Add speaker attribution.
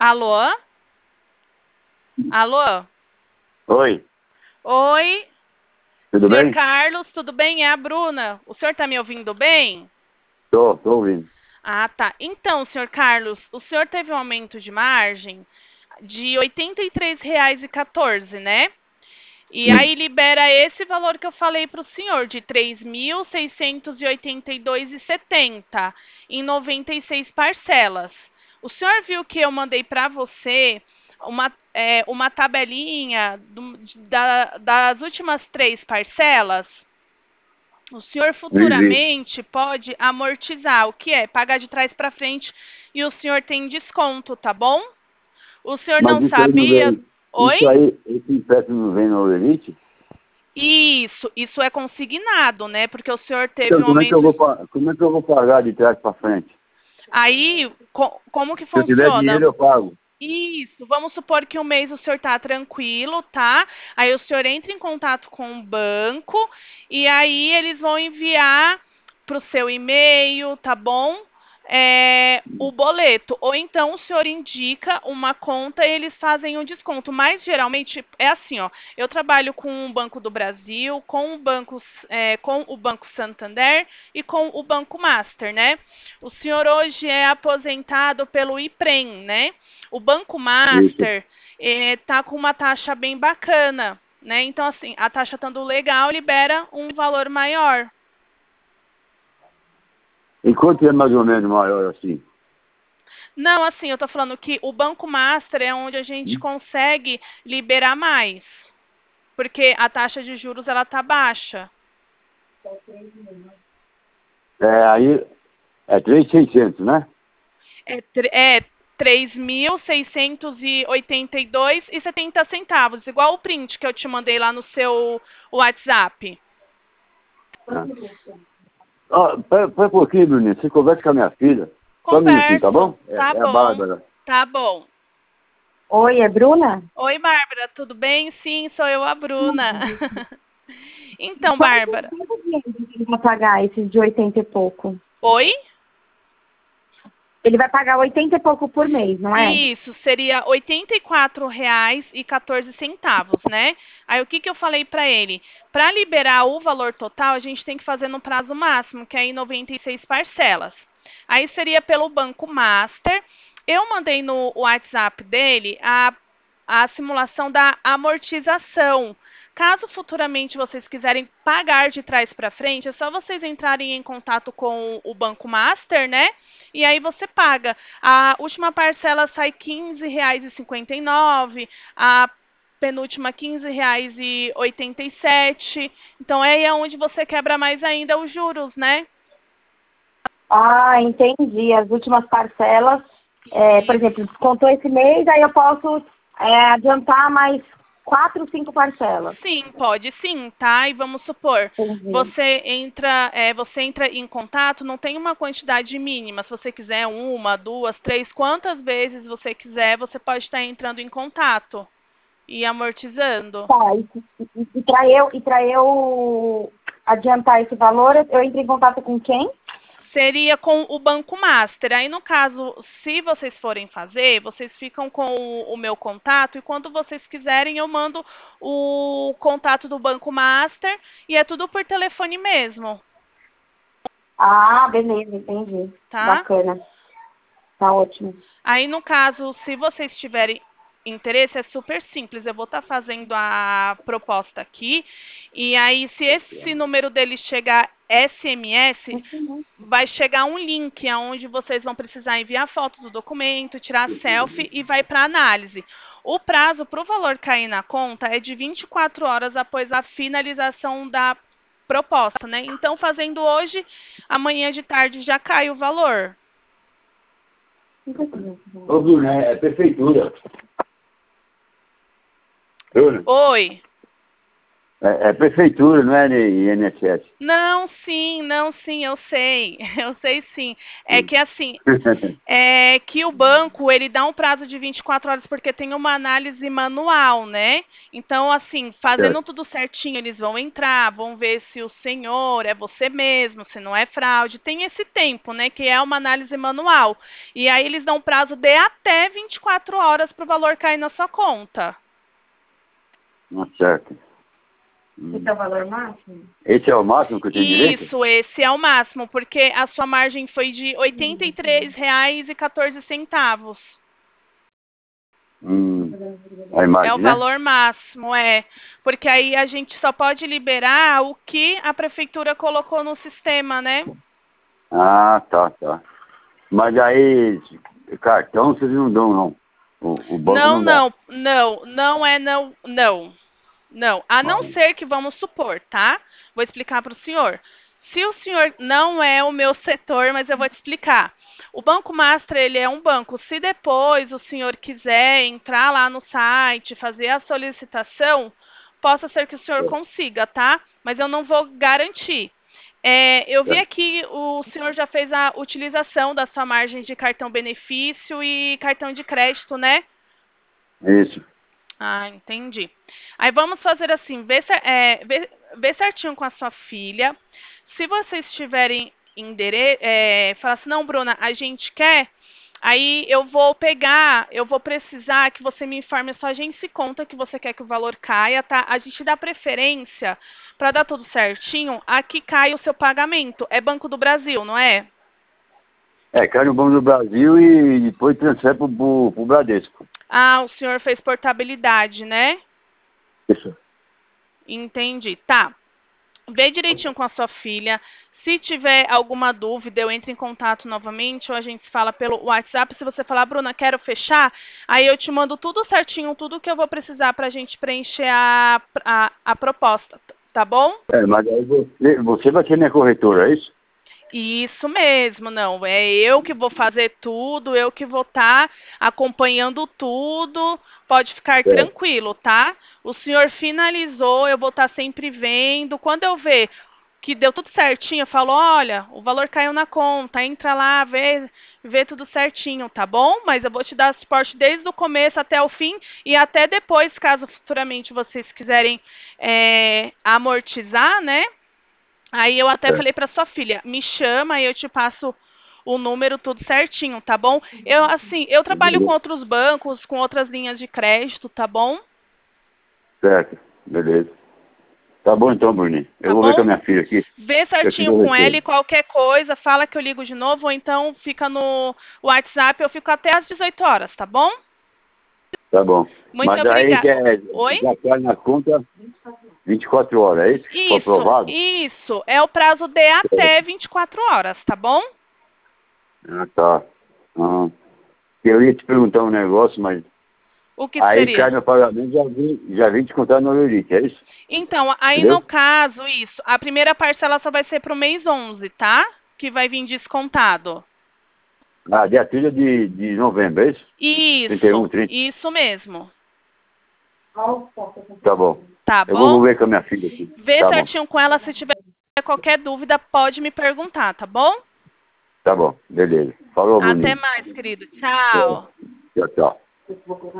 Speaker 1: Alô? Alô?
Speaker 2: Oi,
Speaker 1: Oi,
Speaker 2: tudo
Speaker 1: senhor
Speaker 2: bem?
Speaker 1: Carlos, tudo bem? É a Bruna. O senhor está me ouvindo bem?
Speaker 2: Tô ouvindo.
Speaker 1: Ah, tá. Então, senhor Carlos, o senhor teve um aumento de margem de R$ 83,14, né? E
Speaker 2: Sim.
Speaker 1: aí libera esse valor que eu falei para o senhor, de 3.682,70 em 96 parcelas. O senhor viu que eu mandei para você uma tabelinha das últimas 3 parcelas? O senhor
Speaker 2: Vi.
Speaker 1: futuramente pode amortizar, o que é? Pagar de trás para frente e o senhor tem desconto, tá bom? O senhor
Speaker 2: Mas
Speaker 1: não
Speaker 2: isso aí não
Speaker 1: sabia?
Speaker 2: vem.
Speaker 1: Oi?
Speaker 2: Isso aí, esse empréstimo não vem no Elite?
Speaker 1: Isso é consignado, né? Porque o senhor teve
Speaker 2: Então,
Speaker 1: um aumento.
Speaker 2: como é que eu vou pagar de trás para frente?
Speaker 1: Aí, como que
Speaker 2: Se eu tiver
Speaker 1: funciona?
Speaker 2: dinheiro, eu pago.
Speaker 1: Isso, vamos supor que um mês o senhor tá tranquilo, tá? Aí o senhor entra em contato com o banco e aí eles vão enviar para o seu e-mail, tá bom? O boleto. Ou então o senhor indica uma conta e eles fazem um desconto. Mas geralmente é assim, ó. Eu trabalho com o Banco do Brasil, com o Banco Santander e com o Banco Master, né? O senhor hoje é aposentado pelo IPREM, né? O Banco
Speaker 2: Isso.
Speaker 1: Master está com uma taxa bem bacana, né? Então, assim, a taxa estando legal libera um valor maior.
Speaker 2: E quanto é mais ou menos maior assim?
Speaker 1: Não, assim, eu estou falando que o Banco Master é onde a gente
Speaker 2: Hum?
Speaker 1: consegue liberar mais, porque a taxa de juros ela tá baixa.
Speaker 2: Aí é 3.600, né?
Speaker 1: É 3.682,70 igual o print que eu te mandei lá no seu WhatsApp.
Speaker 2: Ah. Ó, pera um pouquinho, Bruninho. Você conversa com a minha filha. Só um minutinho, tá
Speaker 1: Converso,
Speaker 2: bom?
Speaker 1: tá
Speaker 2: É a
Speaker 1: bom,
Speaker 2: Bárbara.
Speaker 1: tá bom.
Speaker 3: Oi, é Bruna?
Speaker 1: Oi, Bárbara, tudo bem? Sim, sou eu, a Bruna. Então,
Speaker 3: Quanto
Speaker 1: Bárbara.
Speaker 3: dinheiro ele vai pagar esses de 80 e pouco?
Speaker 1: Oi?
Speaker 3: Ele vai pagar 80 e pouco por mês, não é?
Speaker 1: Isso, seria R$ 84,14, né? Aí o que que eu falei para ele? Para liberar o valor total, a gente tem que fazer no prazo máximo, que é em 96 parcelas. Aí seria pelo Banco Master. Eu mandei no WhatsApp dele a simulação da amortização. Caso futuramente vocês quiserem pagar de trás para frente, é só vocês entrarem em contato com o Banco Master, né? E aí você paga. A última parcela sai R$ 15,59, a penúltima R$ 15,87. Então é aí onde você quebra mais ainda os juros, né?
Speaker 3: Ah, entendi. As últimas parcelas, por
Speaker 1: Isso.
Speaker 3: exemplo, descontou esse mês, aí eu posso adiantar mais 4, 5 parcelas.
Speaker 1: Sim, pode sim, tá? E vamos supor,
Speaker 3: Entendi.
Speaker 1: você entra em contato, não tem uma quantidade mínima. Se você quiser uma, duas, três, quantas vezes você quiser, você pode estar entrando em contato e amortizando.
Speaker 3: Tá, e para eu adiantar esse valor, eu entro em contato com quem?
Speaker 1: Seria com o Banco Master. Aí, no caso, se vocês forem fazer, vocês ficam com o meu contato e quando vocês quiserem, eu mando o contato do Banco Master e é tudo por telefone mesmo,
Speaker 3: Ah, beleza, entendi.
Speaker 1: tá?
Speaker 3: Bacana. Tá ótimo.
Speaker 1: Aí, no caso, se vocês tiverem interesse, é super simples. Eu vou estar fazendo a proposta aqui. E aí, se esse número dele chegar SMS, vai chegar um link onde vocês vão precisar enviar foto do documento, tirar selfie e vai para análise. O prazo para o valor cair na conta é de 24 horas após a finalização da proposta, né? Então, fazendo hoje, amanhã de tarde já cai o valor.
Speaker 2: Ô, Bruno, é prefeitura. Bruno,
Speaker 1: Oi.
Speaker 2: É prefeitura, não é INSS.
Speaker 1: Não, sim, eu sei. Eu sei sim. É que assim, é que o banco, ele dá um prazo de 24 horas porque tem uma análise manual, né? Então, assim, fazendo tudo certinho, eles vão entrar, vão ver se o senhor é você mesmo, se não é fraude. Tem esse tempo, né, que é uma análise manual. E aí eles dão um prazo de até 24 horas para o valor cair na sua conta.
Speaker 2: Certo.
Speaker 3: Esse é o valor máximo?
Speaker 2: Esse é o máximo que eu tenho direito?
Speaker 1: Isso, esse é o máximo, porque a sua margem foi de R$ 83,14.
Speaker 2: A imagem,
Speaker 1: É o valor máximo, porque aí a gente só pode liberar o que a prefeitura colocou no sistema, né?
Speaker 2: Ah, tá. Mas aí, cartão vocês não dão, não. O banco não dá.
Speaker 1: Não. A não ser que, vamos supor, tá? Vou explicar para o senhor. Se o senhor não é o meu setor, mas eu vou te explicar. O Banco Master, ele é um banco. Se depois o senhor quiser entrar lá no site, fazer a solicitação, possa ser que o senhor consiga, tá? Mas eu não vou garantir. Eu vi aqui, o senhor já fez a utilização da sua margem de cartão benefício e cartão de crédito, né?
Speaker 2: Isso.
Speaker 1: Ah, entendi. Aí vamos fazer assim, vê certinho com a sua filha. Se vocês tiverem falar assim, não, Bruna, a gente quer, aí eu vou precisar que você me informe a sua agência e conta que você quer que o valor caia, tá? A gente dá preferência, para dar tudo certinho, a que cai o seu pagamento. É Banco do Brasil, não é?
Speaker 2: Cai no Banco do Brasil e depois transfere pro Bradesco.
Speaker 1: Ah, o senhor fez portabilidade, né?
Speaker 2: Isso.
Speaker 1: Entendi. Tá. Vê direitinho com a sua filha. Se tiver alguma dúvida, eu entro em contato novamente ou a gente fala pelo WhatsApp. Se você falar, Bruna, quero fechar, aí eu te mando tudo certinho, tudo que eu vou precisar para a gente preencher a proposta, tá bom?
Speaker 2: Mas aí você vai ser minha corretora, é isso?
Speaker 1: Isso mesmo, não. É eu que vou fazer tudo, eu que vou estar acompanhando tudo. Pode ficar tranquilo, tá? O senhor finalizou, eu vou estar sempre vendo. Quando eu ver que deu tudo certinho, eu falo, olha, o valor caiu na conta, entra lá, vê tudo certinho, tá bom? Mas eu vou te dar suporte desde o começo até o fim e até depois, caso futuramente vocês quiserem amortizar, né? Aí eu até falei para sua filha, me chama e eu te passo o número tudo certinho, tá bom? Eu trabalho com outros bancos, com outras linhas de crédito, tá bom?
Speaker 2: Certo, beleza. Tá bom então, Bruninho. Eu vou ver com a minha filha aqui.
Speaker 1: Vê certinho com ela e qualquer coisa, fala que eu ligo de novo, ou então fica no WhatsApp, eu fico até às 18 horas, tá bom?
Speaker 2: Tá bom.
Speaker 1: Muito
Speaker 2: obrigada.
Speaker 1: Oi?
Speaker 2: Já cai na conta 24 horas, é isso? Foi aprovado?
Speaker 1: Isso. É o prazo de até 24 horas, tá bom?
Speaker 2: Ah, tá. Eu ia te perguntar um negócio, mas...
Speaker 1: O que
Speaker 2: aí
Speaker 1: seria?
Speaker 2: cai no pagamento, já vim te contar no Eurite, é isso?
Speaker 1: Então, aí
Speaker 2: entendeu?
Speaker 1: no caso, isso. A primeira parcela só vai ser pro mês 11, tá? Que vai vir descontado.
Speaker 2: Dia 30 de novembro, é isso?
Speaker 1: Isso.
Speaker 2: 31, 30.
Speaker 1: Isso mesmo.
Speaker 2: Tá bom.
Speaker 1: Tá bom?
Speaker 2: Eu vou ver com a minha filha aqui.
Speaker 1: Vê
Speaker 2: Tá
Speaker 1: certinho com ela, se tiver qualquer dúvida, pode me perguntar, tá bom?
Speaker 2: Tá bom, beleza. Falou, Bruninho.
Speaker 1: Até mais, querido. Tchau.
Speaker 2: Tchau, tchau.